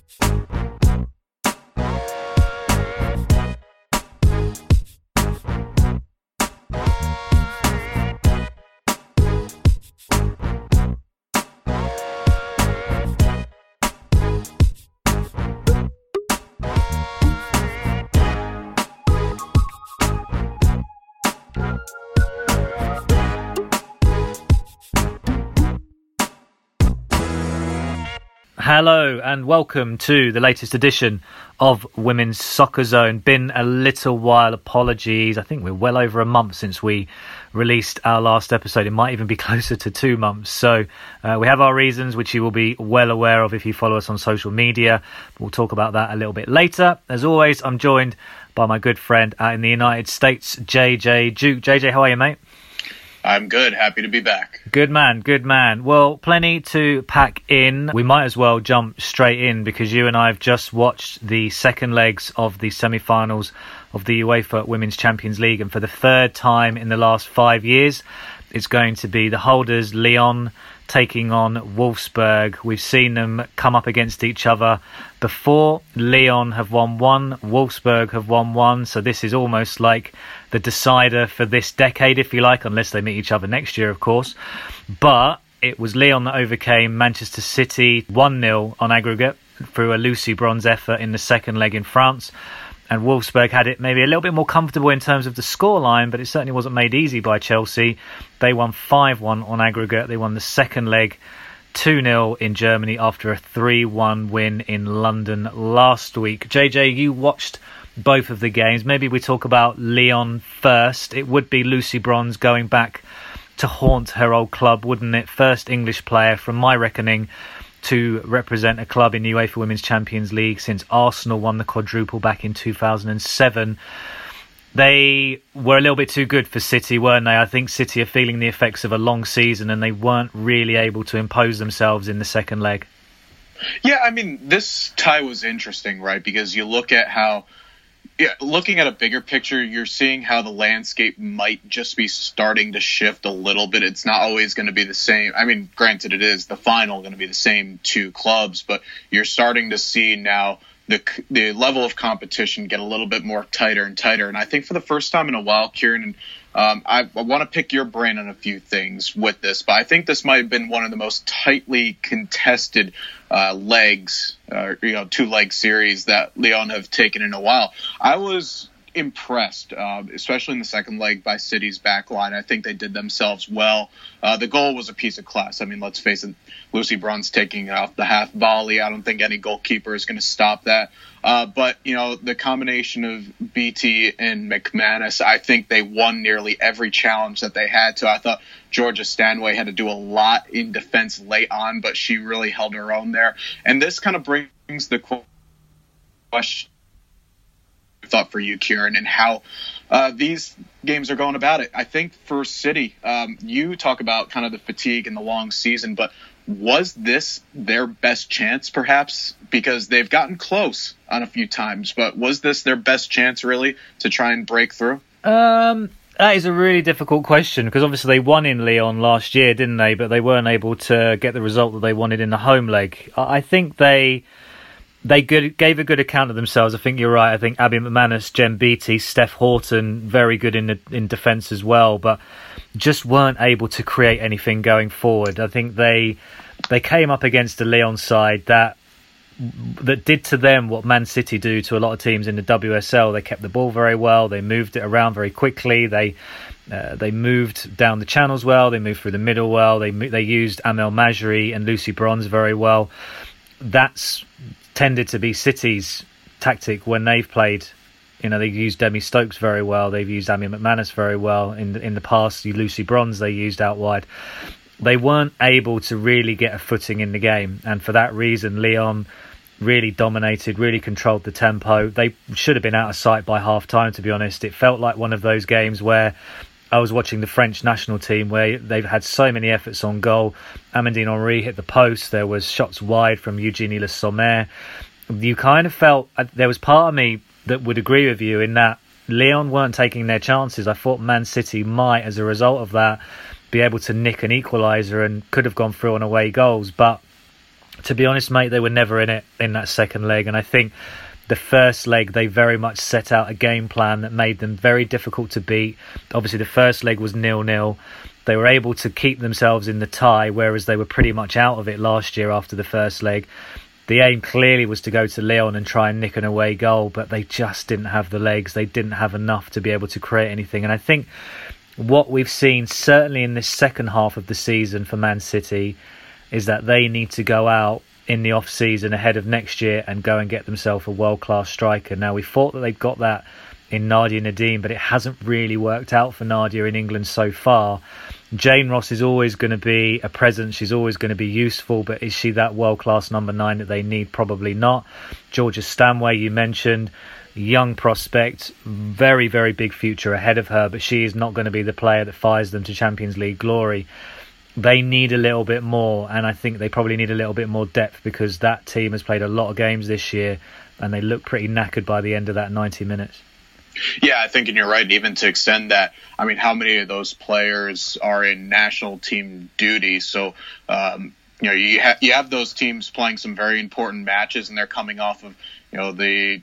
Hello and welcome to the latest edition of Women's Soccer Zone. Been a little while, apologies. I think we're well over a month since we released our last episode. It might even be closer to 2 months. So we have our reasons, which you will be well aware of if you follow us on social media. We'll talk about that a little bit later. As always, I'm joined by my good friend out in the United States, JJ Duke. JJ, how are you, mate? I'm good. Happy to be back. Good man, good man. Well, plenty to pack in. We might as well jump straight in because you and I have just watched the second legs of the semi-finals of the UEFA Women's Champions League. And for the third time in the last 5 years, it's going to be the holders, Lyon, taking on Wolfsburg. We've seen them come up against each other before. Lyon have won one, Wolfsburg have won one, so this is almost like the decider for this decade, if you like, unless they meet each other next year, of course. But it was Lyon that overcame Manchester City 1-0 on aggregate through a Lucy Bronze effort in the second leg in France. And Wolfsburg had it maybe a little bit more comfortable in terms of the scoreline, but it certainly wasn't made easy by Chelsea. They won 5-1 on aggregate. They won the second leg 2-0 in Germany after a 3-1 win in London last week. JJ, you watched both of the games. Maybe we talk about Lyon first. It would be Lucy Bronze going back to haunt her old club, wouldn't it? First English player, from my reckoning, to represent a club in the UEFA Women's Champions League since Arsenal won the quadruple back in 2007. They were a little bit too good for City, weren't they? I think City are feeling the effects of a long season and they weren't really able to impose themselves in the second leg. Yeah, I mean, this tie was interesting, right? Because you look at how, looking at a bigger picture, you're seeing how the landscape might just be starting to shift a little bit. It's not always going to be the same. I mean, granted, it is the final going to be the same two clubs, but you're starting to see now the level of competition get a little bit more tighter and tighter. And I think for the first time in a while, Kieran, I want to pick your brain on a few things with this, but I think this might have been one of the most tightly contested legs, two-leg series that Lyon have taken in a while. I was impressed, especially in the second leg, by City's back line. I think they did themselves well. The goal was a piece of class. I mean, let's face it, Lucy Bronze taking off the half volley. I don't think any goalkeeper is going to stop that. But, the combination of BT and McManus, I think they won nearly every challenge that they had to. I thought Georgia Stanway had to do a lot in defense late on, but she really held her own there. And this kind of brings the question thought for you, Kieran, and how these games are going about it. I think for City, you talk about kind of the fatigue and the long season, but was this their best chance, perhaps? Because they've gotten close on a few times, but was this their best chance, really, to try and break through? That is a really difficult question, because obviously they won in Lyon last year, didn't they? But they weren't able to get the result that they wanted in the home leg. I think they gave a good account of themselves. I think you're right. I think Abby McManus, Jen Beattie, Steph Horton, very good in defence as well, but just weren't able to create anything going forward. I think they came up against a Lyon side that did to them what Man City do to a lot of teams in the WSL. They kept the ball very well. They moved it around very quickly. They moved down the channels well. They moved through the middle well. They used Amel Majri and Lucy Bronze very well. That's tended to be City's tactic when they've played. They've used Demi Stokes very well. They've used Amy McManus very well. In the past, Lucy Bronze they used out wide. They weren't able to really get a footing in the game. And for that reason, Lyon really dominated, really controlled the tempo. They should have been out of sight by half-time, to be honest. It felt like one of those games where I was watching the French national team where they've had so many efforts on goal. Amandine Henry hit the post. There was shots wide from Eugénie Le Sommer. You kind of felt, there was part of me that would agree with you in that Lyon weren't taking their chances. I thought Man City might, as a result of that, be able to nick an equaliser and could have gone through on away goals. But To be honest, mate, they were never in it in that second leg, and I think the first leg they very much set out a game plan that made them very difficult to beat. Obviously, the first leg was 0-0. They were able to keep themselves in the tie, whereas they were pretty much out of it last year after the first leg. The aim clearly was to go to Lyon and try and nick an away goal, but they just didn't have the legs. They didn't have enough to be able to create anything. And I think what we've seen, certainly in this second half of the season for Man City, is that they need to go out in the off-season ahead of next year and go and get themselves a world-class striker. Now, we thought that they'd got that in Nadia Nadim, but it hasn't really worked out for Nadia in England so far. Jane Ross is always going to be a presence. She's always going to be useful, but is she that world-class number 9 that they need? Probably not. Georgia Stanway, you mentioned, young prospect, very, very big future ahead of her, but she is not going to be the player that fires them to Champions League glory. They need a little bit more, and I think they probably need a little bit more depth, because that team has played a lot of games this year and they look pretty knackered by the end of that 90 minutes. Yeah, I think, and you're right, even to extend that, I mean, how many of those players are in national team duty? So, you have those teams playing some very important matches, and they're coming off of, the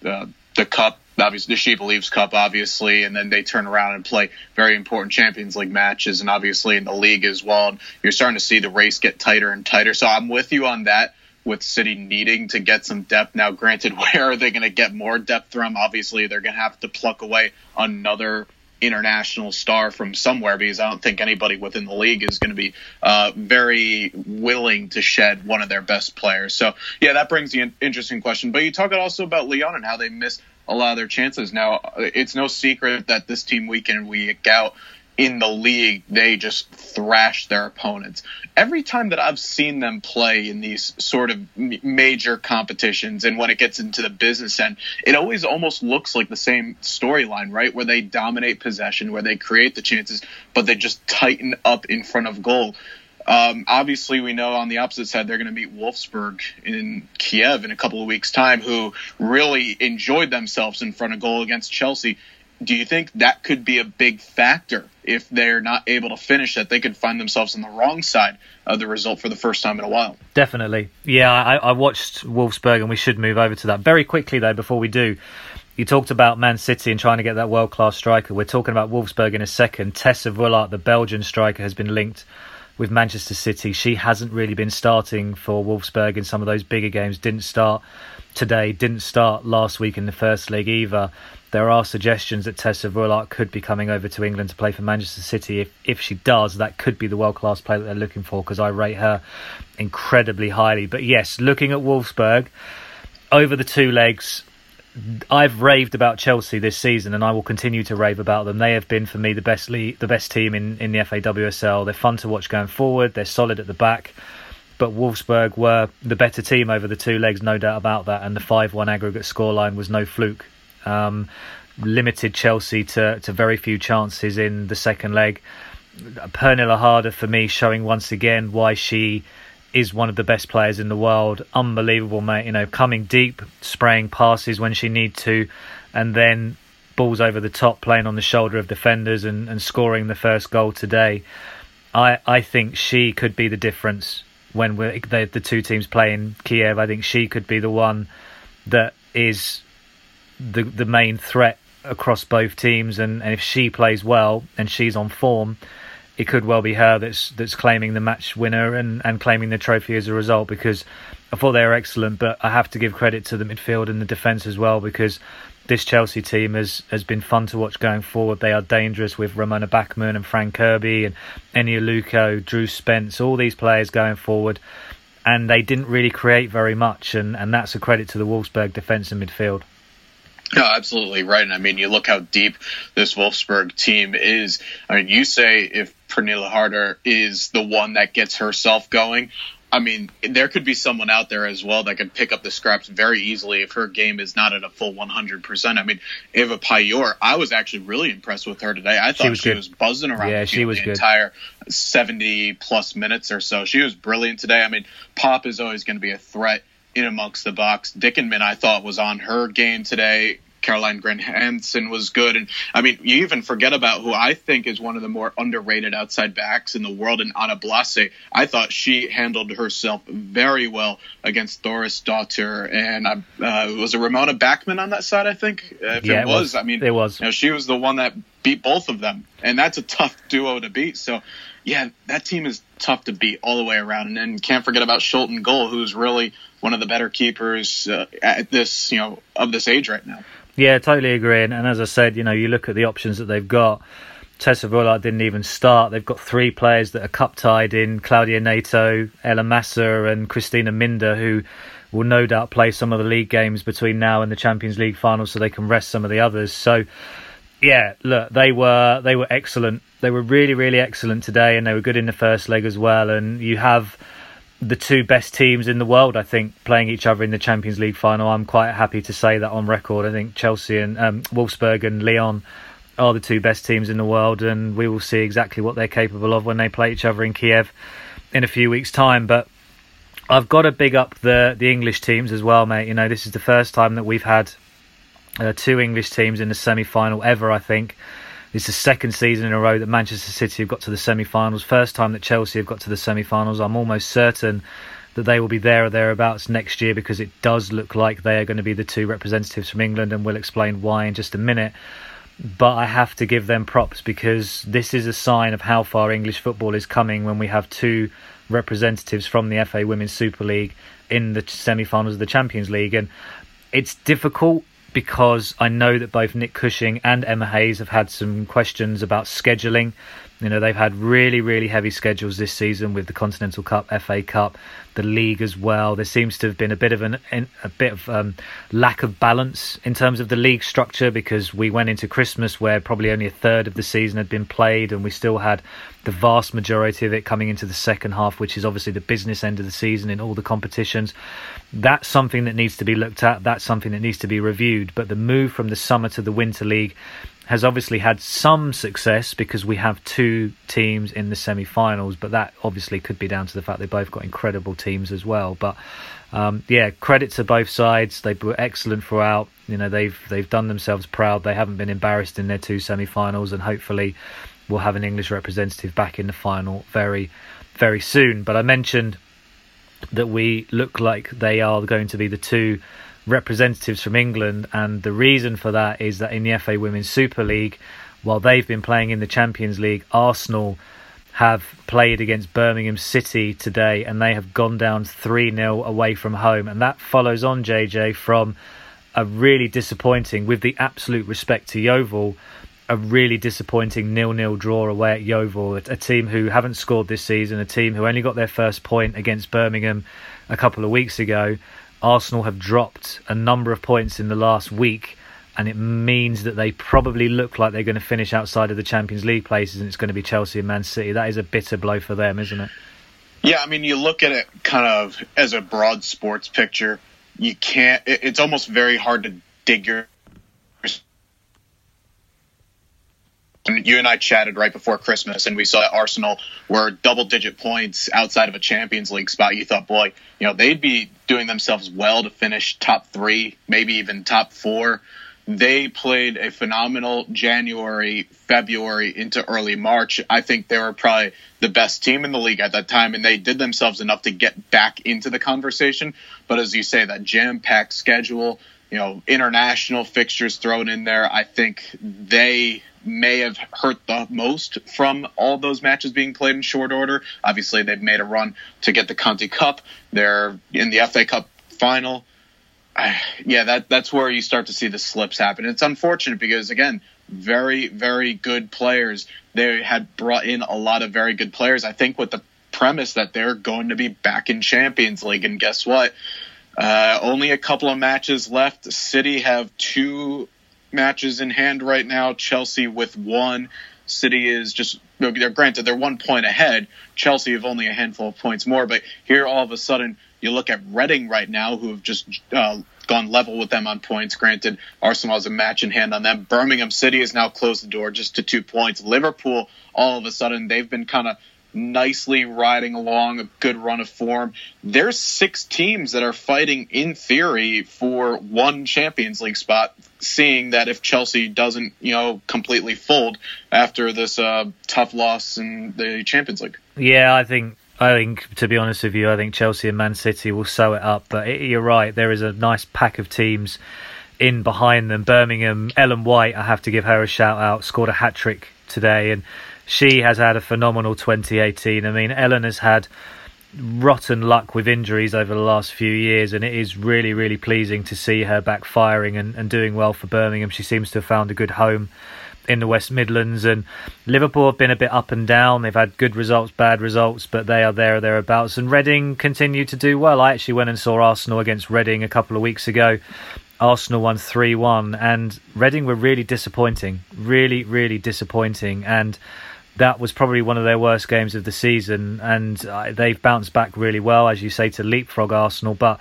Cup, obviously the She Believes Cup, obviously, and then they turn around and play very important Champions League matches, and obviously in the league as well. And you're starting to see the race get tighter and tighter. So I'm with you on that, with City needing to get some depth. Now, granted, where are they going to get more depth from? Obviously, they're going to have to pluck away another international star from somewhere, because I don't think anybody within the league is going to be very willing to shed one of their best players. So, yeah, that brings the interesting question. But you talk also about Lyon and how they missed a lot of their chances. Now, it's no secret that this team week in and week out in the league, they just thrash their opponents. Every time that I've seen them play in these sort of major competitions, and when it gets into the business end, it always almost looks like the same storyline, right? Where they dominate possession, where they create the chances, but they just tighten up in front of goal. Obviously, we know on the opposite side, they're going to meet Wolfsburg in Kiev in a couple of weeks' time, who really enjoyed themselves in front of goal against Chelsea. Do you think that could be a big factor if they're not able to finish, that they could find themselves on the wrong side of the result for the first time in a while? Definitely. Yeah, I watched Wolfsburg, and we should move over to that. Very quickly, though, before we do, you talked about Man City and trying to get that world-class striker. We're talking about Wolfsburg in a second. Tessa Vullart, the Belgian striker, has been linked with Manchester City. She hasn't really been starting for Wolfsburg in some of those bigger games. Didn't start today, didn't start last week in the first league either. There are suggestions that Tessa Vullart could be coming over to England to play for Manchester City. If she does, that could be the world-class player that they're looking for, because I rate her incredibly highly. But yes, looking at Wolfsburg, over the 2 legs, I've raved about Chelsea this season, and I will continue to rave about them. They have been, for me, the best team in the FAWSL. They're fun to watch going forward. They're solid at the back. But Wolfsburg were the better team over the 2 legs, no doubt about that. And the 5-1 aggregate scoreline was no fluke. Limited Chelsea to very few chances in the second leg. Pernilla Harder, for me, showing once again why she is one of the best players in the world. Unbelievable, mate. Coming deep, spraying passes when she needs to, and then balls over the top, playing on the shoulder of defenders and scoring the first goal today. I think she could be the difference when the 2 teams play in Kiev. I think she could be the one that is the main threat across both teams, and if she plays well and she's on form, it could well be her that's claiming the match winner and claiming the trophy as a result, because I thought they were excellent. But I have to give credit to the midfield and the defence as well, because this Chelsea team has been fun to watch going forward. They are dangerous with Ramona Bachmann and Fran Kirby and Eni Aluko, Drew Spence, all these players going forward, and they didn't really create very much, and that's a credit to the Wolfsburg defence and midfield. No, absolutely right. And I mean, you look how deep this Wolfsburg team is. I mean, you say if Pernilla Harder is the one that gets herself going, I mean, there could be someone out there as well that could pick up the scraps very easily if her game is not at a full 100%. I mean, Eva Pajor, I was actually really impressed with her today. I thought she was buzzing around the field the entire 70-plus minutes or so. She was brilliant today. I mean, Pop is always going to be a threat in amongst the box. Dickenman, I thought, was on her game today. Caroline Grant Hansen was good. And I mean, you even forget about who I think is one of the more underrated outside backs in the world, in Anna Blase. I thought she handled herself very well against Doris Daughter. And was it Ramona Backman on that side, I think? It was. I mean, it was. She was the one that beat both of them. And that's a tough duo to beat. So, yeah, that team is tough to beat all the way around. And then can't forget about Schulten Goal, who's really one of the better keepers at this, of this age right now. Yeah, totally agree. And as I said, you look at the options that they've got. Tessa Vullard didn't even start. They've got 3 players that are cup tied in Claudia Nato, Ella Massa and Christina Minder, who will no doubt play some of the league games between now and the Champions League final so they can rest some of the others. So, yeah, look, they were excellent. They were really, really excellent today, and they were good in the first leg as well. And you have the 2 best teams in the world, I think, playing each other in the Champions League final. I'm quite happy to say that on record. I think Chelsea and Wolfsburg and Lyon are the 2 best teams in the world, and we will see exactly what they're capable of when they play each other in Kiev in a few weeks' time. But I've got to big up the English teams as well, mate. This is the first time that we've had 2 English teams in the semi-final ever, I think. It's the second season in a row that Manchester City have got to the semi-finals. First time that Chelsea have got to the semi-finals. I'm almost certain that they will be there or thereabouts next year, because it does look like they are going to be the 2 representatives from England, and we'll explain why in just a minute. But I have to give them props, because this is a sign of how far English football is coming when we have 2 representatives from the FA Women's Super League in the semi-finals of the Champions League. And it's difficult, because I know that both Nick Cushing and Emma Hayes have had some questions about scheduling. They've had really, really heavy schedules this season with the Continental Cup, FA Cup, the league as well. There seems to have been a bit of lack of balance in terms of the league structure, because we went into Christmas where probably only a third of the season had been played, and we still had the vast majority of it coming into the second half, which is obviously the business end of the season in all the competitions. That's something that needs to be looked at. That's something that needs to be reviewed. But the move from the summer to the winter league has obviously had some success, because we have 2 teams in the semi-finals, but that obviously could be down to the fact they both got incredible teams as well. But credit to both sides. They were excellent throughout. They've done themselves proud. They haven't been embarrassed in their 2 semi-finals, and hopefully we'll have an English representative back in the final very, very soon. But I mentioned that we look like they are going to be the 2 representatives from England, and the reason for that is that in the FA Women's Super League, while they've been playing in the Champions League, Arsenal have played against Birmingham City today, and they have gone down 3-0 away from home. And that follows on, JJ, from a really disappointing, with the absolute respect to Yeovil, a really disappointing 0-0 draw away at Yeovil, a team who haven't scored this season, a team who only got their first point against Birmingham a couple of weeks ago. Arsenal have dropped a number of points in the last week, and it means that they probably look like they're going to finish outside of the Champions League places, and it's going to be Chelsea and Man City. That is a bitter blow for them, isn't it? Yeah, I mean, you look at it kind of as a broad sports picture. It's almost very hard to dig your... You and I chatted right before Christmas, and we saw that Arsenal were double-digit points outside of a Champions League spot. You thought, boy, they'd be doing themselves well to finish top 3, maybe even top 4. They played a phenomenal January, February into early March. I think they were probably the best team in the league at that time, and they did themselves enough to get back into the conversation. But as you say, that jam-packed schedule, international fixtures thrown in there, I think they may have hurt the most from all those matches being played in short order. Obviously, they've made a run to get the Conti Cup. They're in the FA Cup final. That's where you start to see the slips happen. It's unfortunate because, again, very, very good players. They had brought in a lot of very good players, I think, with the premise that they're going to be back in Champions League. And guess what? Only a couple of matches left. City have 2 matches in hand right now. Chelsea with 1. City is just, granted, they're 1 point ahead. Chelsea have only a handful of points more. But here, all of a sudden, you look at Reading right now, who have just gone level with them on points. Granted, Arsenal has a match in hand on them. Birmingham City has now closed the door just to 2 points. Liverpool, all of a sudden, they've been kind of nicely riding along a good run of form. There's 6 teams that are fighting, in theory, for one Champions League spot, seeing that if Chelsea doesn't, completely fold after this tough loss in the Champions League. Yeah, I think, to be honest with you, I think Chelsea and Man City will sew it up. But you're right, there is a nice pack of teams in behind them. Birmingham, Ellen White, I have to give her a shout out, scored a hat-trick today, and she has had a phenomenal 2018. I mean, Ellen has had rotten luck with injuries over the last few years, and it is really, really pleasing to see her back firing and doing well for Birmingham. She seems to have found a good home in the West Midlands, and Liverpool have been a bit up and down. They've had good results, bad results, but they are there or thereabouts, and Reading continue to do well. I actually went and saw Arsenal against Reading a couple of weeks ago. Arsenal won 3-1, and Reading were really disappointing, really, really disappointing, and that was probably one of their worst games of the season, and they've bounced back really well, as you say, to leapfrog Arsenal. But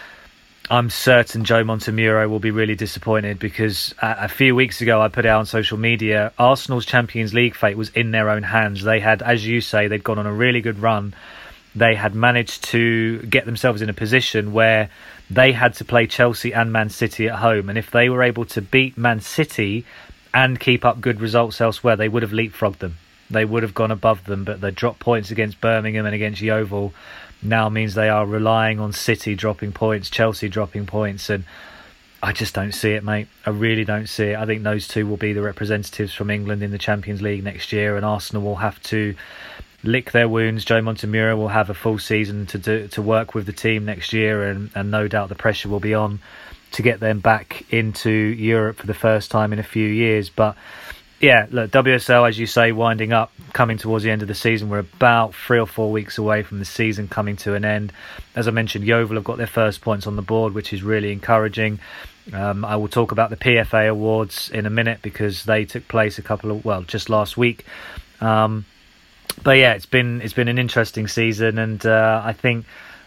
I'm certain Joe Montemuro will be really disappointed, because a few weeks ago I put it out on social media, Arsenal's Champions League fate was in their own hands. They had, as you say, they'd gone on a really good run. They had managed to get themselves in a position where they had to play Chelsea and Man City at home, and if they were able to beat Man City and keep up good results elsewhere, they would have leapfrogged them. They would have gone above them, but they dropped points against Birmingham and against Yeovil now means they are relying on City dropping points, Chelsea dropping points, and I just don't see it, mate. I really don't see it. I think those two will be the representatives from England in the Champions League next year, and Arsenal will have to lick their wounds. Joe Montemuro will have a full season to work with the team next year, and no doubt the pressure will be on to get them back into Europe for the first time in a few years. But yeah, look, WSL, as you say, winding up, coming towards the end of the season. We're about 3 or 4 weeks away from the season coming to an end. As I mentioned, Yeovil have got their first points on the board, which is really encouraging. I will talk about the PFA Awards in a minute, because they took place just last week. But yeah, it's been an interesting season, and I think,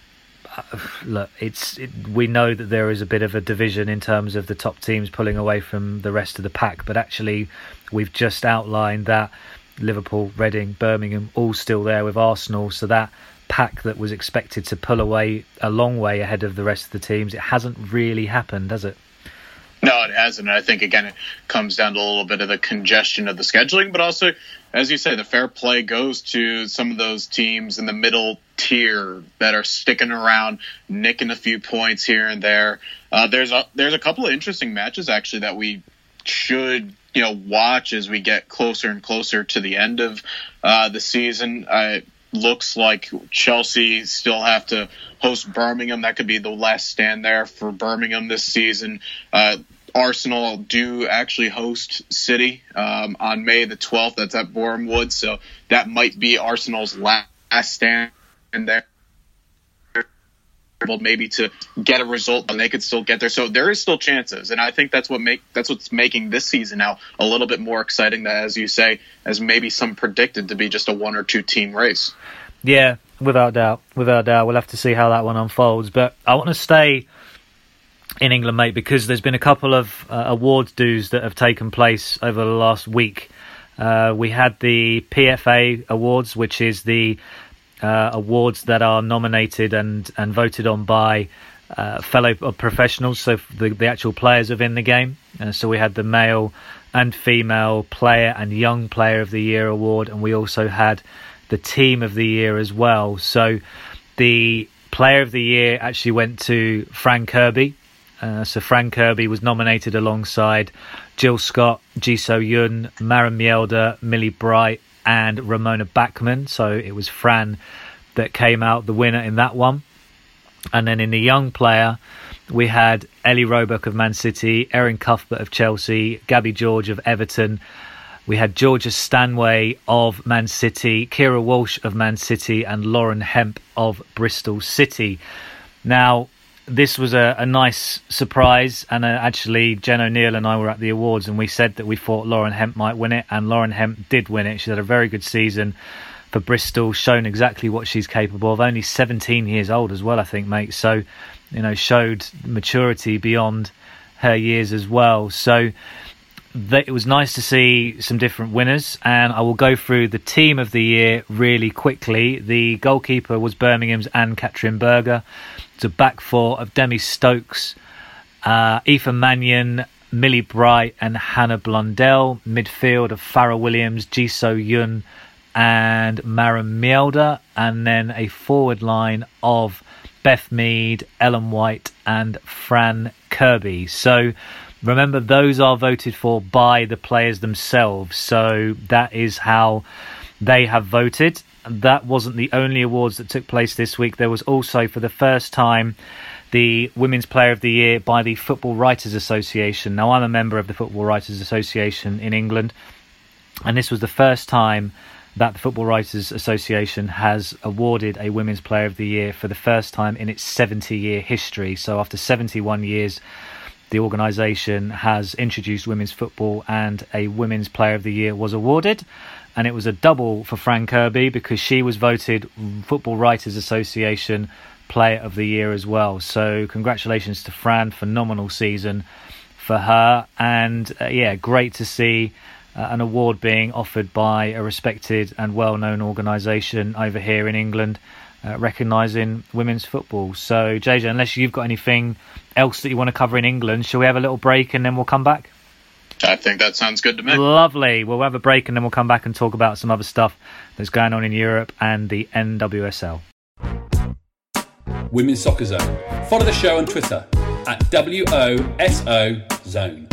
look, we know that there is a bit of a division in terms of the top teams pulling away from the rest of the pack, but actually we've just outlined that Liverpool, Reading, Birmingham all still there with Arsenal, so that pack that was expected to pull away a long way ahead of the rest of the teams, it hasn't really happened, has it? No, it hasn't. I think, again, it comes down to a little bit of the congestion of the scheduling, but also, as you say, the fair play goes to some of those teams in the middle tier that are sticking around, nicking a few points here and there. There's a couple of interesting matches, actually, that we should watch as we get closer and closer to the end of the season. It looks like Chelsea still have to host Birmingham. That could be the last stand there for Birmingham this season. Arsenal do actually host City on May the 12th. That's at Boreham Wood, so that might be Arsenal's last stand there. Maybe to get a result, and they could still get there. So there is still chances, and I think that's what's making this season now a little bit more exciting. That, as you say, as maybe some predicted to be just a 1 or 2 team race. Yeah, without doubt. We'll have to see how that one unfolds. But I want to stay in England, mate, because there's been a couple of awards dues that have taken place over the last week. We had the PFA Awards, which is the awards that are nominated and voted on by fellow professionals, so the actual players within the game. So we had the male and female player and young player of the year award, and we also had the team of the year as well. So the player of the year actually went to Fran Kirby. So Fran Kirby was nominated alongside Jill Scott, Ji So-yun, Maren Mjelde, Millie Bright and Ramona Bachmann. So it was Fran that came out the winner in that one. And then in the young player, we had Ellie Roebuck of Man City, Erin Cuthbert of Chelsea, Gabby George of Everton. We had Georgia Stanway of Man City, Kira Walsh of Man City and Lauren Hemp of Bristol City. Now, this was a nice surprise, and actually Jen O'Neill and I were at the awards and we said that we thought Lauren Hemp might win it, and Lauren Hemp did win it. She had a very good season for Bristol, shown exactly what she's capable of. Only 17 years old as well, I think, mate. So, showed maturity beyond her years as well. So it was nice to see some different winners, and I will go through the team of the year really quickly. The goalkeeper was Birmingham's Ann-Katrin Berger. It's a back four of Demi Stokes, Aoife Mannion, Millie Bright and Hannah Blundell. Midfield of Farrah Williams, Jisoo Yun and Mara Mielder. And then a forward line of Beth Mead, Ellen White and Fran Kirby. So remember, those are voted for by the players themselves. So that is how they have voted. That wasn't the only awards that took place this week. There was also, for the first time, the Women's Player of the Year by the Football Writers Association. Now, I'm a member of the Football Writers Association in England, and this was the first time that the Football Writers Association has awarded a Women's Player of the Year for the first time in its 70-year history. So after 71 years, the organisation has introduced women's football, and a Women's Player of the Year was awarded. And it was a double for Fran Kirby because she was voted Football Writers Association Player of the Year as well. So congratulations to Fran, phenomenal season for her. And great to see an award being offered by a respected and well-known organisation over here in England, recognising women's football. So JJ, unless you've got anything else that you want to cover in England, shall we have a little break and then we'll come back? I think that sounds good to me. Lovely. We'll have a break and then we'll come back and talk about some other stuff that's going on in Europe and the NWSL. Women's Soccer Zone. Follow the show on Twitter at WOSO Zone.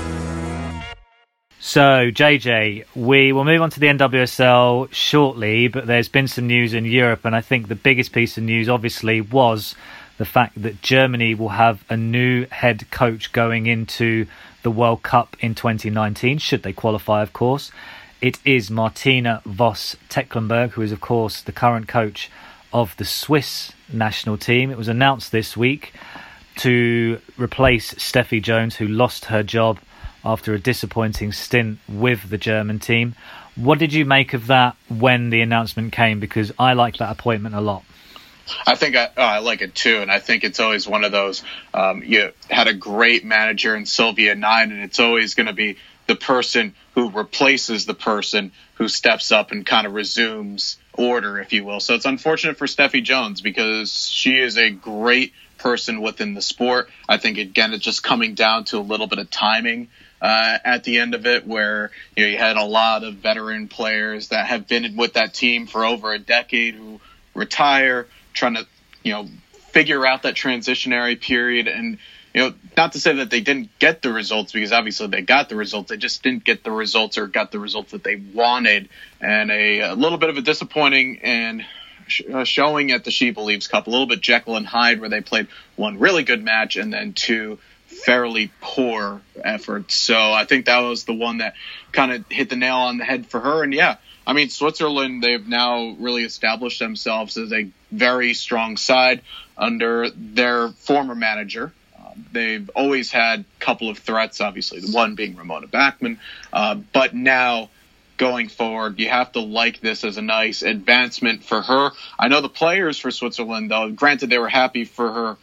So, JJ, we will move on to the NWSL shortly, but there's been some news in Europe, and I think the biggest piece of news, obviously, was the fact that Germany will have a new head coach going into the World Cup in 2019, should they qualify, of course. It is Martina Voss-Tecklenburg, who is, of course, the current coach of the Swiss national team. It was announced this week to replace Steffi Jones, who lost her job after a disappointing stint with the German team. What did you make of that when the announcement came? Because I like that appointment a lot. I think I like it too, and I think it's always one of those, you had a great manager in Sylvia Nine, and it's always going to be the person who replaces the person who steps up and kind of resumes order, if you will. So it's unfortunate for Steffi Jones because she is a great person within the sport. I think, again, it's just coming down to a little bit of timing at the end of it, where you had a lot of veteran players that have been with that team for over a decade who retire, trying to figure out that transitionary period. And not to say that they didn't get the results, because obviously they got the results. They just didn't get the results, or got the results that they wanted. And a little bit of a disappointing and showing at the She Believes Cup, a little bit Jekyll and Hyde, where they played one really good match and then two fairly poor efforts. So I think that was the one that kind of hit the nail on the head for her. And Switzerland, they've now really established themselves as a very strong side under their former manager. They've always had a couple of threats, obviously, the one being Ramona Bachmann. But now, going forward, you have to like this as a nice advancement for her. I know the players for Switzerland, though, granted they were happy for her,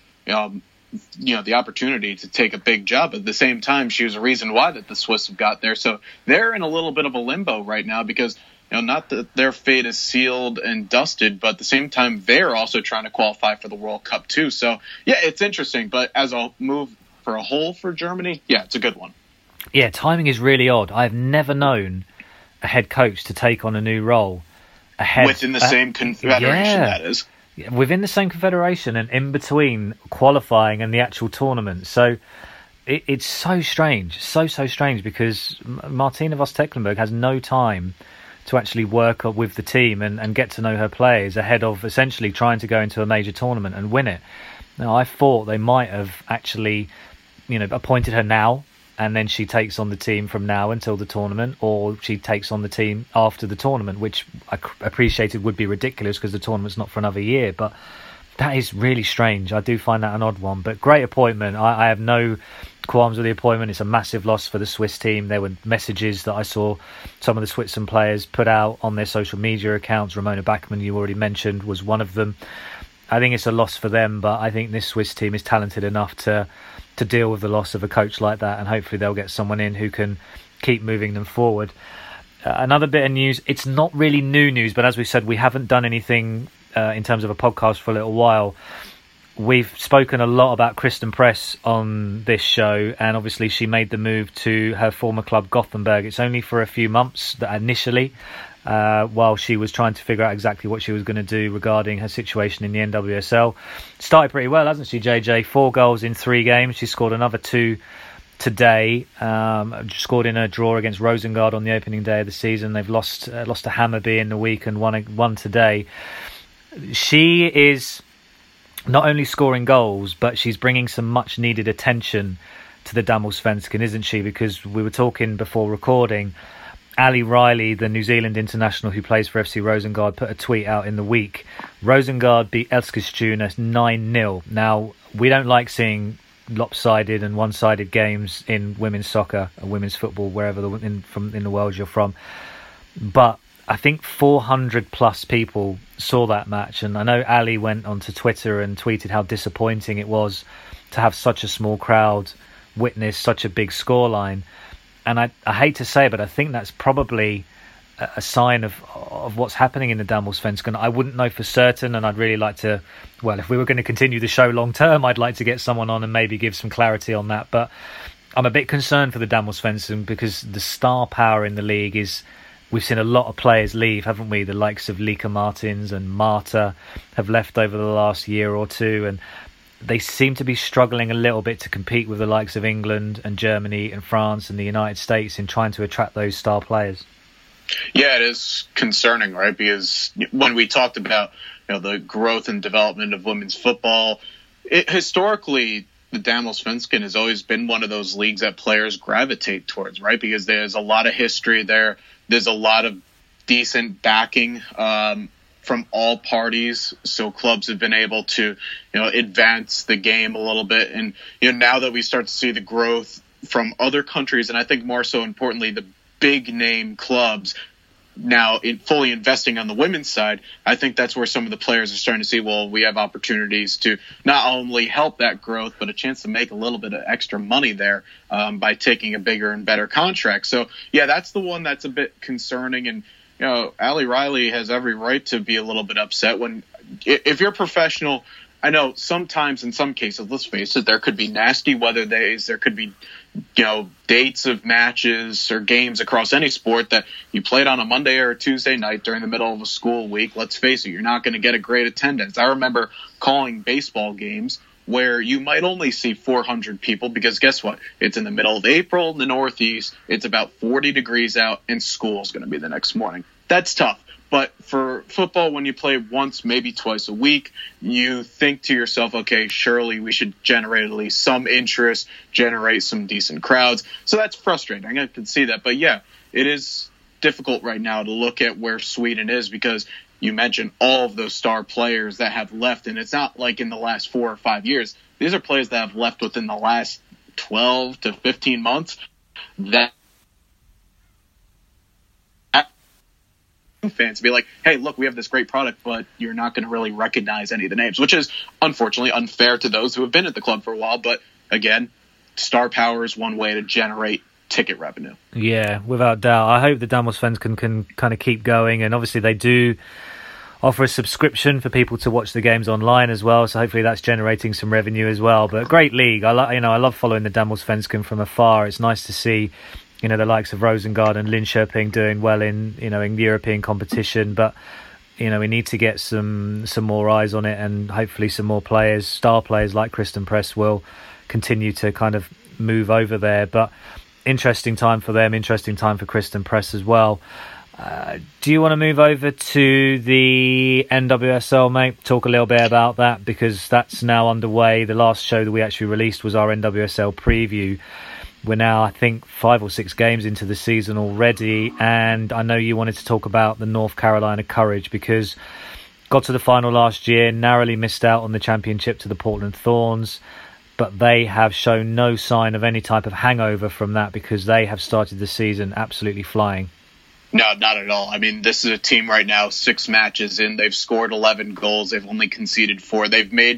the opportunity to take a big job. But at the same time, she was a reason why that the Swiss have got there. So they're in a little bit of a limbo right now because, not that their fate is sealed and dusted, but at the same time, they're also trying to qualify for the World Cup too. So, it's interesting. But as a move for a whole for Germany, it's a good one. Yeah, timing is really odd. I've never known a head coach to take on a new role within the same confederation, that is. Within the same confederation and in between qualifying and the actual tournament. So it's so strange, so strange, because Martina Voss-Tecklenburg has no time to actually work with the team and get to know her players ahead of essentially trying to go into a major tournament and win it. Now, I thought they might have actually, appointed her now, and then she takes on the team from now until the tournament, or she takes on the team after the tournament, which I appreciated would be ridiculous because the tournament's not for another year. But that is really strange. I do find that an odd one, but great appointment. I have no qualms with the appointment. It's a massive loss for the Swiss team. There were messages that I saw some of the Switzerland players put out on their social media accounts. Ramona Bachmann, you already mentioned, was one of them. I think it's a loss for them, but I think this Swiss team is talented enough to deal with the loss of a coach like that, and hopefully they'll get someone in who can keep moving them forward. Another bit of news, it's not really new news, but as we said, we haven't done anything in terms of a podcast for a little while. We've spoken a lot about Kristen Press on this show, and obviously she made the move to her former club Gothenburg. It's only for a few months that initially, while she was trying to figure out exactly what she was going to do regarding her situation in the NWSL. Started pretty well, hasn't she, JJ? 4 goals in 3 games. She scored another 2 today. Scored in a draw against Rosengard on the opening day of the season. They've lost to Hammarby in the week and won today. She is not only scoring goals, but she's bringing some much needed attention to the Damallsvenskan, isn't she? Because we were talking before recording, Ali Riley, the New Zealand international who plays for FC Rosengard, put a tweet out in the week. Rosengard beat Eskilstuna 9-0. Now, we don't like seeing lopsided and one-sided games in women's soccer or women's football, wherever in the world you're from. But I think 400 plus people saw that match, and I know Ali went onto Twitter and tweeted how disappointing it was to have such a small crowd witness such a big scoreline. And I hate to say it, but I think that's probably a sign of what's happening in the Damallsvenskan. I wouldn't know for certain, and I'd really like to, well, if we were going to continue the show long term, I'd like to get someone on and maybe give some clarity on that. But I'm a bit concerned for the Damallsvenskan because the star power in the league is, we've seen a lot of players leave, haven't we? The likes of Lika Martins and Marta have left over the last year or two, and they seem to be struggling a little bit to compete with the likes of England and Germany and France and the United States in trying to attract those star players. Yeah, it is concerning, right? Because when we talked about the growth and development of women's football, historically, the Damallsvenskan has always been one of those leagues that players gravitate towards, right? Because there's a lot of history there. There's a lot of decent backing from all parties, so clubs have been able to advance the game a little bit. And now that we start to see the growth from other countries, and I think more so importantly the big name clubs now fully investing on the women's side, I think that's where some of the players are starting to see, well, we have opportunities to not only help that growth, but a chance to make a little bit of extra money there by taking a bigger and better contract. So, yeah, that's the one that's a bit concerning. And, Ali Riley has every right to be a little bit upset if you're a professional. I know sometimes in some cases, let's face it, there could be nasty weather days. There could be, dates of matches or games across any sport that you played on a Monday or a Tuesday night during the middle of a school week. Let's face it, you're not going to get a great attendance. I remember calling baseball games where you might only see 400 people because guess what? It's in the middle of April in the Northeast. It's about 40 degrees out and school's going to be the next morning. That's tough. But for football, when you play once, maybe twice a week, you think to yourself, okay, surely we should generate at least some interest, generate some decent crowds. So that's frustrating. I can see that. But yeah, it is difficult right now to look at where Sweden is because you mentioned all of those star players that have left. And it's not like in the last 4 or 5 years. These are players that have left within the last 12 to 15 months. That fans be like, hey, look, we have this great product, but you're not going to really recognize any of the names, which is unfortunately unfair to those who have been at the club for a while. But again, star power is one way to generate ticket revenue. Yeah, without doubt. I hope the Damallsvenskan can kind of keep going, and obviously they do offer a subscription for people to watch the games online as well, so hopefully that's generating some revenue as well. But great league. I love following the Damallsvenskan from afar. It's nice to see the likes of Rosengard and Linköping doing well in European competition, but we need to get some more eyes on it, and hopefully some more players, star players like Kristen Press, will continue to kind of move over there. But interesting time for them, interesting time for Kristen Press as well. Do you want to move over to the NWSL, mate? Talk a little bit about that because that's now underway. The last show that we actually released was our NWSL preview. We're now, I think, 5 or 6 games into the season already, and I know you wanted to talk about the North Carolina Courage because got to the final last year, narrowly missed out on the championship to the Portland Thorns, but they have shown no sign of any type of hangover from that because they have started the season absolutely flying. No, not at all. I mean, this is a team right now, 6 matches in. They've scored 11 goals. They've only conceded 4. They've made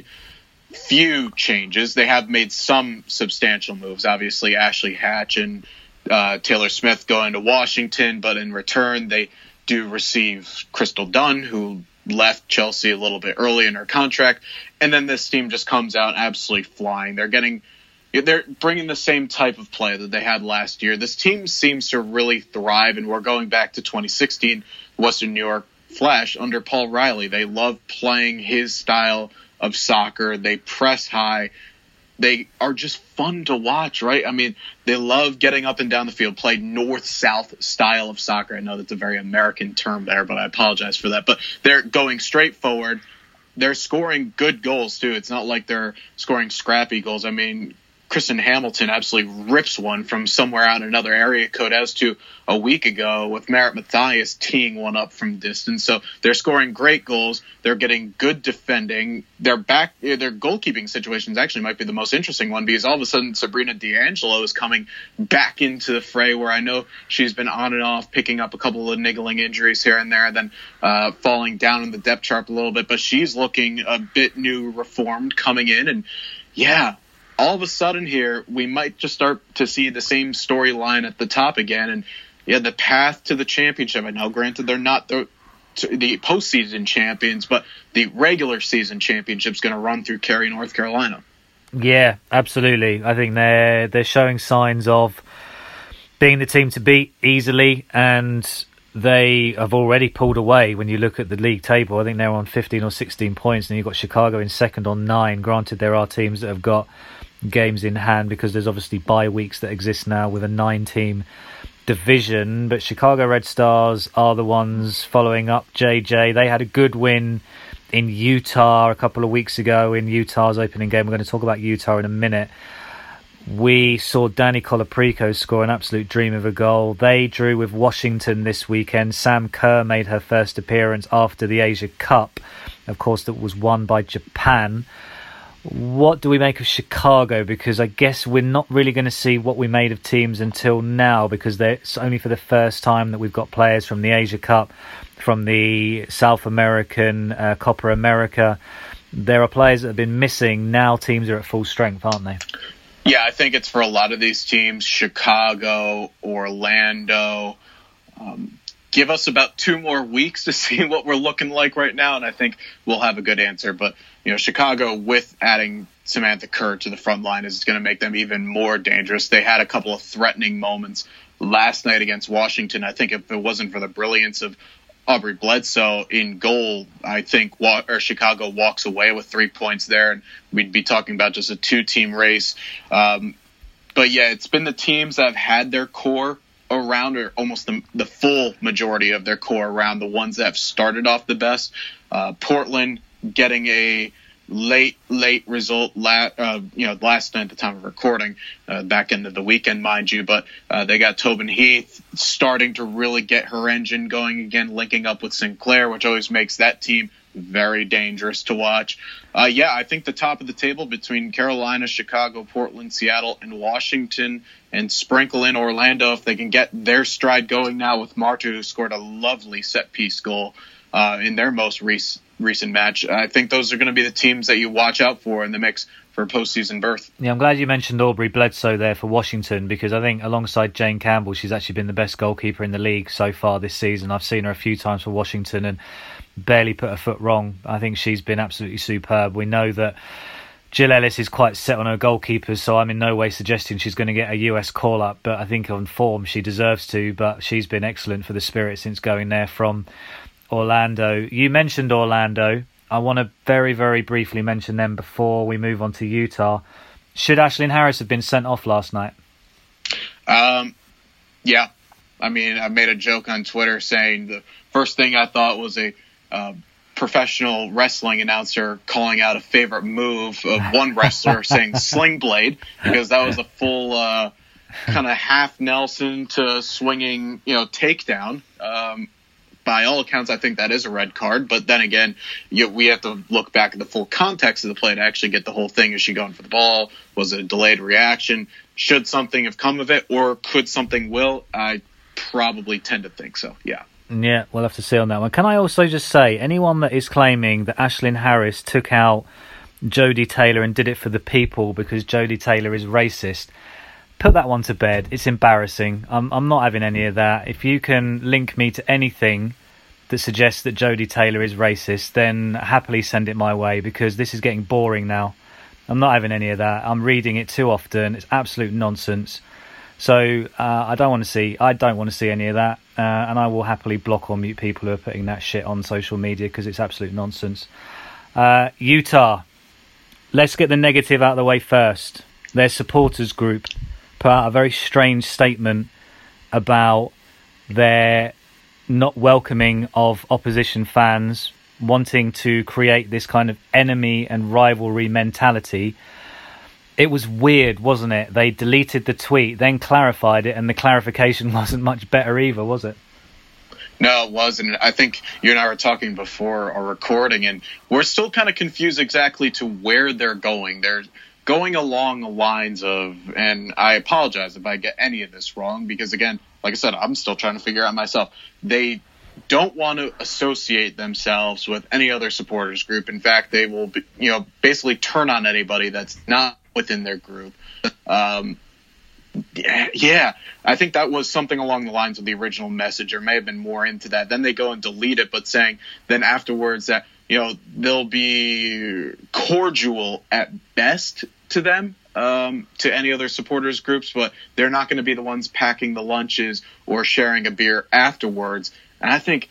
few changes. They have made some substantial moves. Obviously, Ashley Hatch and Taylor Smith going to Washington, but in return, they do receive Crystal Dunn, who left Chelsea a little bit early in her contract. And then this team just comes out absolutely flying. They're bringing the same type of play that they had last year. This team seems to really thrive, and we're going back to 2016 Western New York Flash under Paul Riley. They love playing his style of soccer. They press high. They are just fun to watch, right? I mean, they love getting up and down the field, play north-south style of soccer. I know that's a very American term there, but I apologize for that. But they're going straight forward. They're scoring good goals, too. It's not like they're scoring scrappy goals. I mean, Kristen Hamilton absolutely rips one from somewhere out in another area code as to a week ago with Merritt Mathias teeing one up from distance. So they're scoring great goals. They're getting good defending. Their goalkeeping situations actually might be the most interesting one, because all of a sudden Sabrina D'Angelo is coming back into the fray, where I know she's been on and off, picking up a couple of niggling injuries here and there, and then falling down in the depth chart a little bit. But she's looking a bit new, reformed, coming in. And yeah, all of a sudden here, we might just start to see the same storyline at the top again. And yeah, the path to the championship. I know, granted, they're not the postseason champions, but the regular season championship is going to run through Cary, North Carolina. Yeah, absolutely. I think they're showing signs of being the team to beat easily, and they have already pulled away. When you look at the league table, I think they're on 15 or 16 points, and you've got Chicago in second on 9. Granted, there are teams that have got games in hand, because there's obviously bye weeks that exist now with a 9-team division. But Chicago Red Stars are the ones following up JJ. They had a good win in Utah a couple of weeks ago in Utah's opening game. We're going to talk about Utah in a minute. We saw Danny Colaprico score an absolute dream of a goal. They drew with Washington this weekend. Sam Kerr made her first appearance after the Asia Cup, of course, that was won by Japan. What do we make of Chicago? Because I guess we're not really going to see what we made of teams until now, because it's only for the first time that we've got players from the Asia Cup, from the South American, Copa America. There are players that have been missing. Now teams are at full strength, aren't they? Yeah, I think it's for a lot of these teams, Chicago, Orlando. Give us about 2 more weeks to see what we're looking like right now, and I think we'll have a good answer. But, Chicago, with adding Samantha Kerr to the front line, is going to make them even more dangerous. They had a couple of threatening moments last night against Washington. I think if it wasn't for the brilliance of Aubrey Bledsoe in goal, I think Chicago walks away with 3 points there, and we'd be talking about just a 2-team race. But yeah, it's been the teams that have had their core around, or almost the full majority of their core around, the ones that have started off the best. Portland getting a late result last night at the time of recording, back into the weekend, mind you, but they got Tobin Heath starting to really get her engine going again, linking up with Sinclair, which always makes that team very dangerous to watch. I think the top of the table between Carolina, Chicago, Portland, Seattle, and Washington, and sprinkle in Orlando if they can get their stride going now with Marta, who scored a lovely set-piece goal in their most recent match. I think those are going to be the teams that you watch out for in the mix for postseason berth. Yeah, I'm glad you mentioned Aubrey Bledsoe there for Washington, because I think alongside Jane Campbell, she's actually been the best goalkeeper in the league so far this season. I've seen her a few times for Washington and barely put her foot wrong. I think she's been absolutely superb. We know that Jill Ellis is quite set on her goalkeepers, so I'm in no way suggesting she's going to get a US call-up, but I think on form she deserves to. But she's been excellent for the Spirit since going there from Orlando. You mentioned Orlando. I want to very, very briefly mention them before we move on to Utah. Should Aislinn Harris have been sent off last night? Yeah. I mean, I made a joke on Twitter saying the first thing I thought was a professional wrestling announcer calling out a favorite move of one wrestler saying Sling Blade, because that was a full kind of half Nelson to swinging, takedown. By all accounts, I think that is a red card. But then again, we have to look back at the full context of the play to actually get the whole thing. Is she going for the ball? Was it a delayed reaction? Should something have come of it, or could something will? I probably tend to think so, yeah. Yeah, we'll have to see on that one. Can I also just say, anyone that is claiming that Aislinn Harris took out Jodie Taylor and did it for the people because Jodie Taylor is racist, put that one to bed. It's embarrassing. I'm not having any of that. If you can link me to anything that suggests that Jodie Taylor is racist, then happily send it my way, because this is getting boring now. I'm not having any of that. I'm reading it too often. It's absolute nonsense. So I don't want to see any of that, and I will happily block or mute people who are putting that shit on social media, because it's absolute nonsense. Utah, let's get the negative out of the way first. Their supporters group put out a very strange statement about their not welcoming of opposition fans, wanting to create this kind of enemy and rivalry mentality. It was weird, wasn't it? They deleted the tweet, then clarified it, and the clarification wasn't much better either, was it? No, it wasn't. I think you and I were talking before our recording, and we're still kind of confused exactly to where they're going. They're going along the lines of, and I apologize if I get any of this wrong, because again, like I said, I'm still trying to figure out myself. They don't want to associate themselves with any other supporters group. In fact, they will, basically turn on anybody that's not within their group. Yeah, I think that was something along the lines of the original message, or may have been more into that. Then they go and delete it, but saying then afterwards that, they'll be cordial at best to them, to any other supporters groups, but they're not going to be the ones packing the lunches or sharing a beer afterwards. And I think,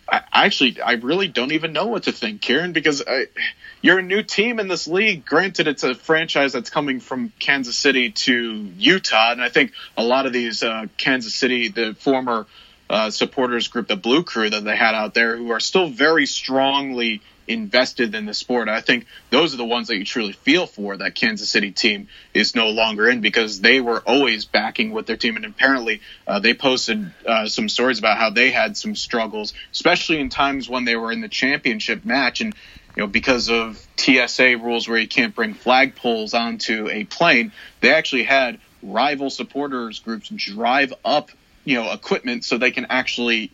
I really don't even know what to think, Kieran, because you're a new team in this league. Granted, it's a franchise that's coming from Kansas City to Utah, and I think a lot of these Kansas City, the former supporters group, the Blue Crew that they had out there, who are still very strongly invested in the sport. I think those are the ones that you truly feel for. That Kansas City team is no longer in, because they were always backing with their team, and apparently they posted some stories about how they had some struggles, especially in times when they were in the championship match, and because of TSA rules where you can't bring flagpoles onto a plane, they actually had rival supporters groups drive up equipment so they can actually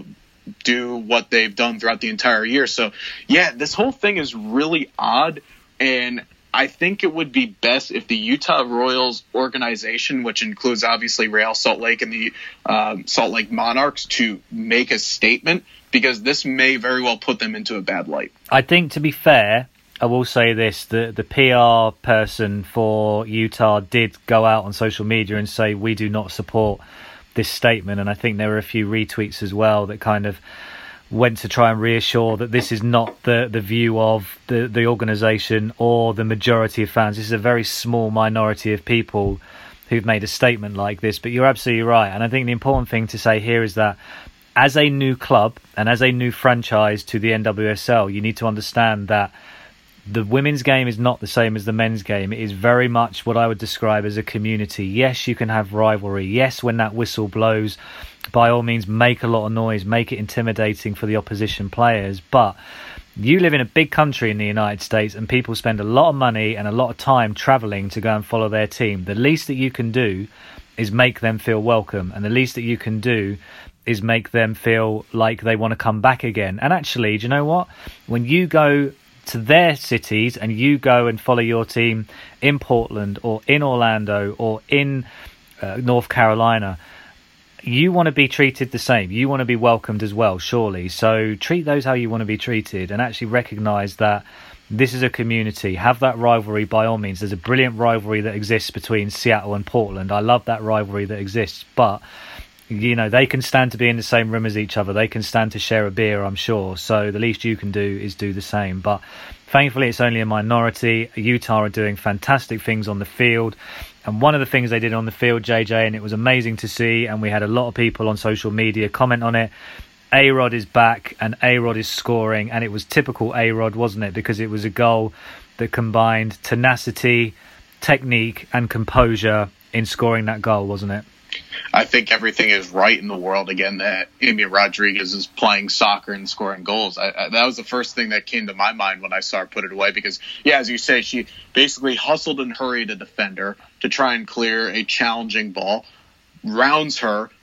do what they've done throughout the entire year. So yeah, this whole thing is really odd, and I think it would be best if the Utah Royals organization, which includes obviously Real Salt Lake and the Salt Lake Monarchs, to make a statement, because this may very well put them into a bad light. I think, to be fair, I will say this, the PR person for Utah did go out on social media and say, we do not support this statement, and I think there were a few retweets as well that kind of went to try and reassure that this is not the view of the organisation or the majority of fans. This is a very small minority of people who've made a statement like this. But you're absolutely right, and I think the important thing to say here is that as a new club and as a new franchise to the NWSL, you need to understand that the women's game is not the same as the men's game. It is very much what I would describe as a community. Yes, you can have rivalry. Yes, when that whistle blows, by all means, make a lot of noise, make it intimidating for the opposition players. But you live in a big country in the United States, and people spend a lot of money and a lot of time traveling to go and follow their team. The least that you can do is make them feel welcome, and the least that you can do is make them feel like they want to come back again. And actually, do you know what? When you go to their cities and you go and follow your team in Portland or in Orlando or in North Carolina, you want to be treated the same. You want to be welcomed as well, surely. So treat those how you want to be treated, and actually recognise that this is a community. Have that rivalry by all means. There's a brilliant rivalry that exists between Seattle and Portland. I love that rivalry that exists, but they can stand to be in the same room as each other. They can stand to share a beer, I'm sure. So the least you can do is do the same. But thankfully, it's only a minority. Utah are doing fantastic things on the field. And one of the things they did on the field, JJ, and it was amazing to see, and we had a lot of people on social media comment on it, A-Rod is back and A-Rod is scoring. And it was typical A-Rod, wasn't it? Because it was a goal that combined tenacity, technique and composure in scoring that goal, wasn't it? I think everything is right in the world again that Amy Rodriguez is playing soccer and scoring goals. That was the first thing that came to my mind when I saw her put it away, because, yeah, as you say, she basically hustled and hurried a defender to try and clear a challenging ball, rounds her,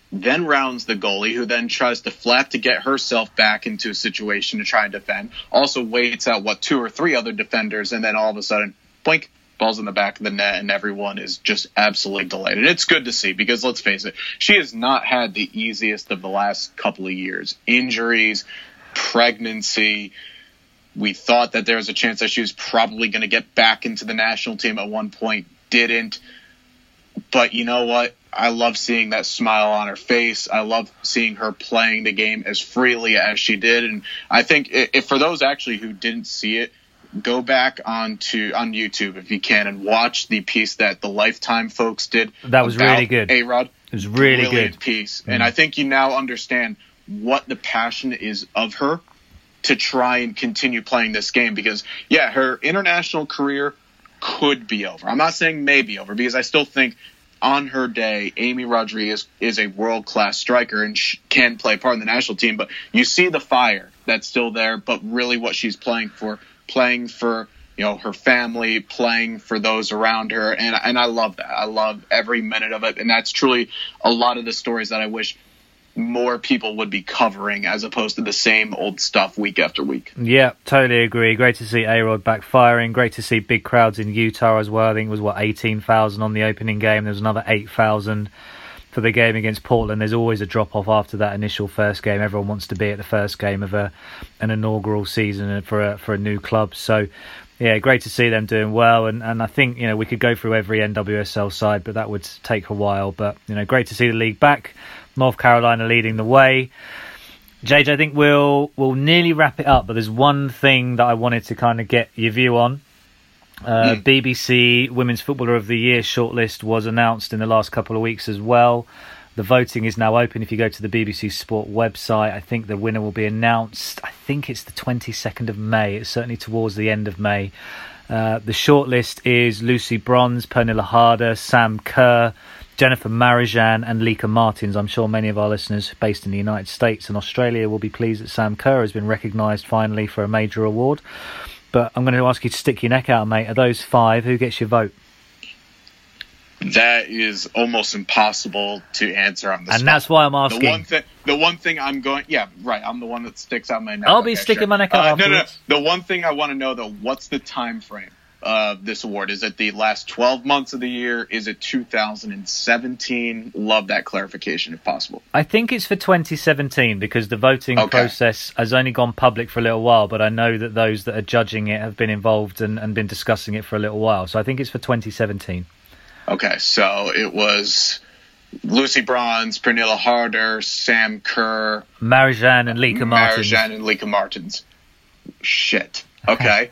then rounds the goalie, who then tries to flap to get herself back into a situation to try and defend. Also waits out, 2 or 3 other defenders, and then all of a sudden, blink, ball's in the back of the net, and everyone is just absolutely delighted. It's good to see because, let's face it, she has not had the easiest of the last couple of years. Injuries, pregnancy. We thought that there was a chance that she was probably going to get back into the national team at one point. Didn't. But you know what? I love seeing that smile on her face. I love seeing her playing the game as freely as she did. And I think if for those actually who didn't see it, go back on YouTube if you can and watch the piece that the Lifetime folks did. That was really good. A-Rod. It was really Brilliant good piece. And I think you now understand what the passion is of her to try and continue playing this game, because her international career could be over. I'm not saying may be over, because I still think on her day, Amy Rodriguez is a world-class striker and can play part in the national team. But you see the fire that's still there, but really what she's playing for her family, playing for those around her. And I love that. I love every minute of it. And that's truly a lot of the stories that I wish more people would be covering, as opposed to the same old stuff week after week. Yeah, totally agree. Great to see A-Rod back firing. Great to see big crowds in Utah as well. I think it was 18,000 on the opening game. There was another 8,000 for the game against Portland. There's always a drop off after that initial first game. Everyone wants to be at the first game of an inaugural season for a new club. So yeah, great to see them doing well, and I think we could go through every NWSL side, but that would take a while. But great to see the league back. North Carolina leading the way. JJ, I think we'll nearly wrap it up, but there's one thing that I wanted to kind of get your view on. BBC Women's Footballer of the Year shortlist was announced in the last couple of weeks as well. The voting is now open. If you go to the BBC Sport website, I think the winner will be announced. I think it's the 22nd of May. It's certainly towards the end of May. The shortlist is Lucy Bronze, Pernilla Harder, Sam Kerr, Jennifer Marijan and Lika Martins. I'm sure many of our listeners based in the United States and Australia will be pleased that Sam Kerr has been recognised finally for a major award. But I'm going to ask you to stick your neck out, mate. Of those 5, who gets your vote? That is almost impossible to answer on the spot. And that's why I'm asking. The one thing I'm going... Yeah, right. I'm the one that sticks out my neck. I'll be sticking my neck out afterwards. No. The one thing I want to know, though, what's the time frame of this award? Is it the last 12 months of the year? Is it 2017? Love that clarification if possible. I think it's for 2017 because the voting process has only gone public for a little while, but I know that those that are judging it have been involved and been discussing it for a little while. So I think it's for 2017. Okay, so it was Lucy Bronze, Pernilla Harder, Sam Kerr, Marijan and Lika Martins. Shit. Okay.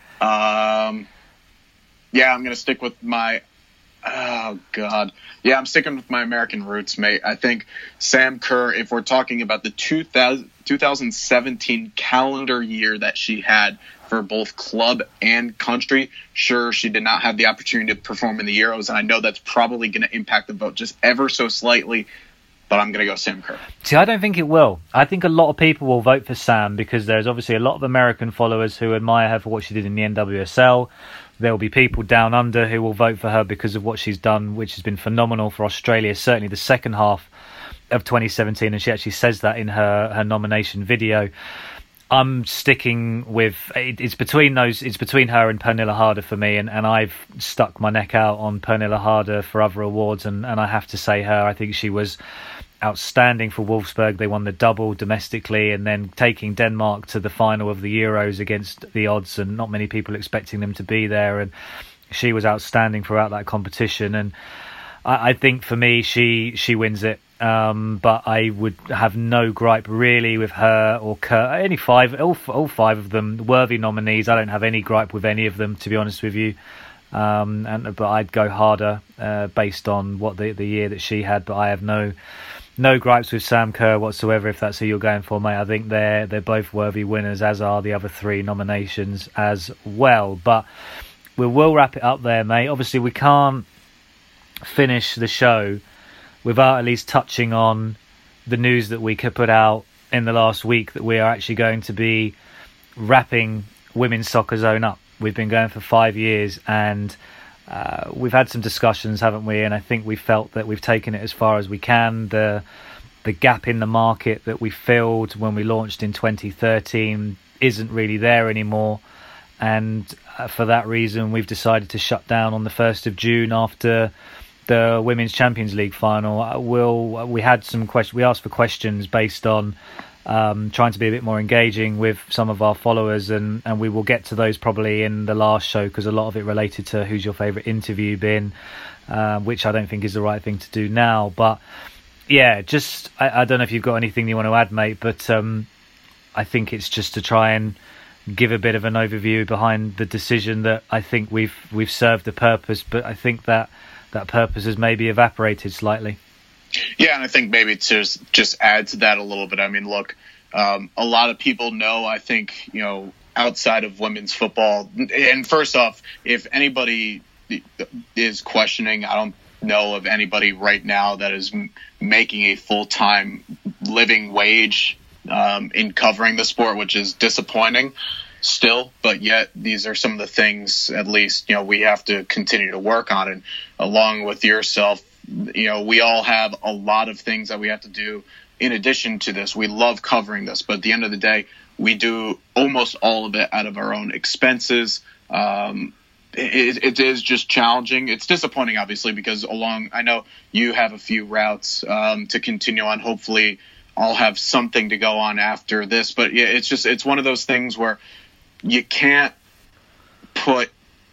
Yeah, I'm going to stick with my... Oh, God. Yeah, I'm sticking with my American roots, mate. I think Sam Kerr, if we're talking about the 2017 calendar year that she had for both club and country, sure, she did not have the opportunity to perform in the Euros, and I know that's probably going to impact the vote just ever so slightly, but I'm going to go Sam Kerr. See, I don't think it will. I think a lot of people will vote for Sam because there's obviously a lot of American followers who admire her for what she did in the NWSL. There will be people down under who will vote for her because of what she's done, which has been phenomenal for Australia, certainly the second half of 2017, and she actually says that in her nomination video. I'm sticking with it's between her and Pernilla Harder for me, and I've stuck my neck out on Pernilla Harder for other awards, and I have to say her. I think she was outstanding for Wolfsburg. They won the double domestically, and then taking Denmark to the final of the Euros against the odds, and not many people expecting them to be there. And she was outstanding throughout that competition. And I think for me, she wins it. But I would have no gripe really with her or Kerr. All 5 of them worthy nominees. I don't have any gripe with any of them, to be honest with you. But I'd go Harder based on what the year that she had. But I have no gripes with Sam Kerr whatsoever, if that's who you're going for, mate. I think they're both worthy winners, as are the other 3 nominations as well. But we will wrap it up there, mate. Obviously, we can't finish the show without at least touching on the news that we could put out in the last week that we are actually going to be wrapping Women's Soccer Zone up. We've been going for 5 years, and we've had some discussions, haven't we? And I think we felt that we've taken it as far as we can. The the gap in the market that we filled when we launched in 2013 isn't really there anymore. And for that reason, we've decided to shut down on the 1st of June after the Women's Champions League final. We had some questions. We asked for questions based on trying to be a bit more engaging with some of our followers, and we will get to those probably in the last show, because a lot of it related to who's your favourite interview been, which I don't think is the right thing to do now. But yeah, just I don't know if you've got anything you want to add, mate, but I think it's just to try and give a bit of an overview behind the decision that I think we've served a purpose, but I think that purpose has maybe evaporated slightly. Yeah, and I think maybe to just add to that a little bit. I mean, look, a lot of people know, I think, outside of women's football, and first off, if anybody is questioning, I don't know of anybody right now that is making a full-time living wage in covering the sport, which is disappointing still, but yet these are some of the things, at least, we have to continue to work on. And along with yourself, we all have a lot of things that we have to do in addition to this. We love covering this, but at the end of the day, we do almost all of it out of our own expenses. It is just challenging. It's disappointing, obviously, because I know you have a few routes to continue on. Hopefully I'll have something to go on after this, but yeah, it's one of those things where you can't put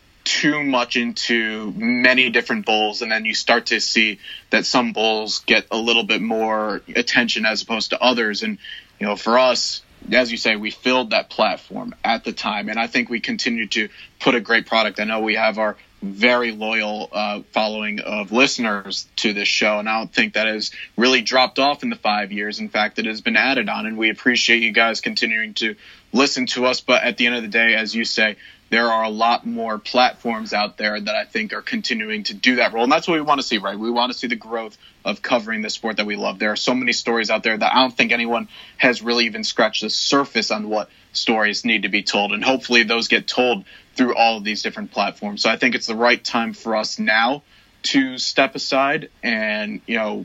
too much into many different bowls, and then you start to see that some bowls get a little bit more attention as opposed to others. And for us, as you say, we filled that platform at the time, and I think we continue to put a great product. I know we have our very loyal following of listeners to this show, and I don't think that has really dropped off in the 5 years. In fact, it has been added on, and we appreciate you guys continuing to listen to us. But at the end of the day, as you say, there are a lot more platforms out there that I think are continuing to do that role. And that's what we want to see, right? We want to see the growth of covering the sport that we love. There are so many stories out there that I don't think anyone has really even scratched the surface on what stories need to be told. And hopefully those get told through all of these different platforms. So I think it's the right time for us now to step aside. And,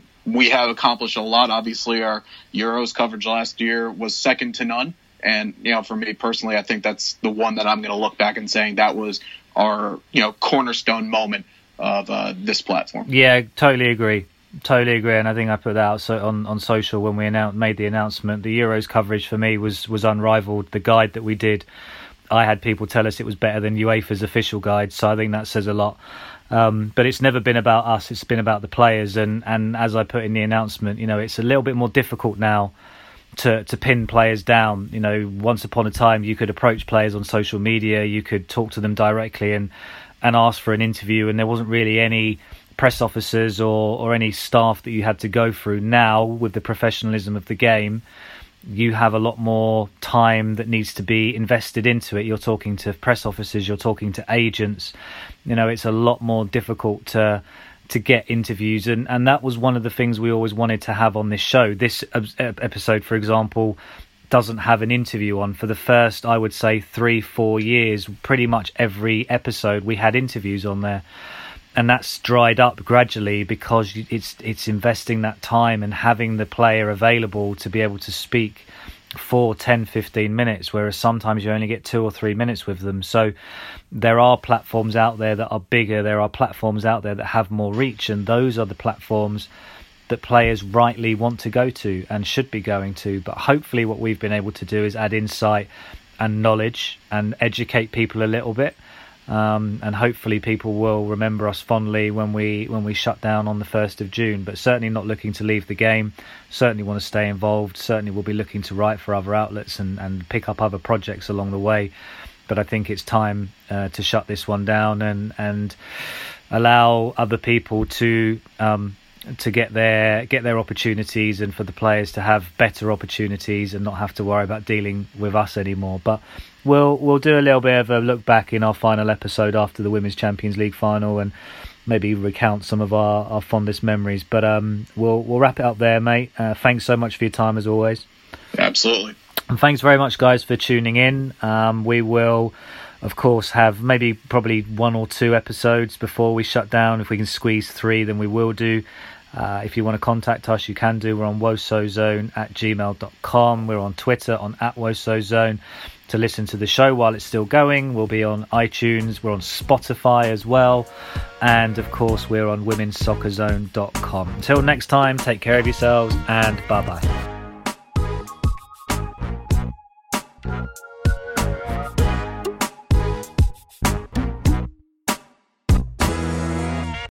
we have accomplished a lot. Obviously, our Euros coverage last year was second to none. And, for me personally, I think that's the one that I'm going to look back and saying that was our, cornerstone moment of this platform. Yeah, totally agree. And I think I put that out on social when we made the announcement. The Euros coverage for me was unrivaled. The guide that we did, I had people tell us it was better than UEFA's official guide. So I think that says a lot. But it's never been about us. It's been about the players. And as I put in the announcement, it's a little bit more difficult now to pin players down. Once upon a time, you could approach players on social media, you could talk to them directly and ask for an interview, and there wasn't really any press officers or any staff that you had to go through. Now, with the professionalism of the game, you have a lot more time that needs to be invested into it. You're talking to press officers, you're talking to agents. It's a lot more difficult to get interviews, and that was one of the things we always wanted to have on this show. This episode, for example, doesn't have an interview on. For the first, I would say 3-4 years, pretty much every episode we had interviews on there, and that's dried up gradually because it's investing that time and having the player available to be able to speak for 10-15 minutes, whereas sometimes you only get 2 or 3 minutes with them. So there are platforms out there that are bigger, there are platforms out there that have more reach, and those are the platforms that players rightly want to go to and should be going to. But hopefully what we've been able to do is add insight and knowledge and educate people a little bit, and hopefully people will remember us fondly when we shut down on the 1st of June. But certainly not looking to leave the game, certainly want to stay involved, certainly will be looking to write for other outlets and pick up other projects along the way. But I think it's time to shut this one down and allow other people to get their opportunities, and for the players to have better opportunities and not have to worry about dealing with us anymore. But we'll do a little bit of a look back in our final episode after the Women's Champions League final and maybe recount some of our fondest memories. But we'll wrap it up there, mate. Thanks so much for your time as always. Absolutely. And thanks very much, guys, for tuning in. We will, of course, have probably 1 or 2 episodes before we shut down. If we can squeeze 3, then we will do. If you want to contact us, you can do. We're on wosozone@gmail.com. We're on Twitter on @wosozone to listen to the show while it's still going. We'll be on iTunes. We're on Spotify as well. And of course, we're on womenssoccerzone.com. Until next time, take care of yourselves and bye-bye.